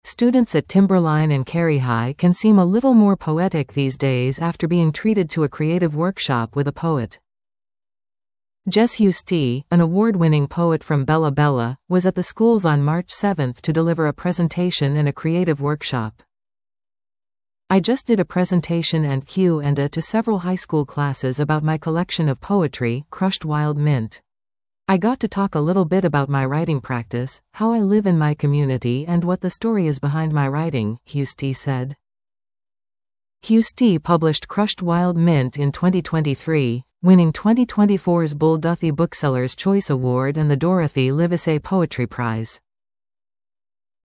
Students at Timberline and Carey High can seem a little more poetic these days after being treated to a creative workshop with a poet. Jess Husty, an award-winning poet from Bella Bella, was at the schools on March 7 to deliver a presentation and a creative workshop. I just did a presentation and Q&A to several high school classes about my collection of poetry, Crushed Wild Mint. I got to talk a little bit about my writing practice, how I live in my community and what the story is behind my writing, Husty said. Husty published Crushed Wild Mint in 2023, winning 2024's Bull Duthie Booksellers' Choice Award and the Dorothy Livesey Poetry Prize.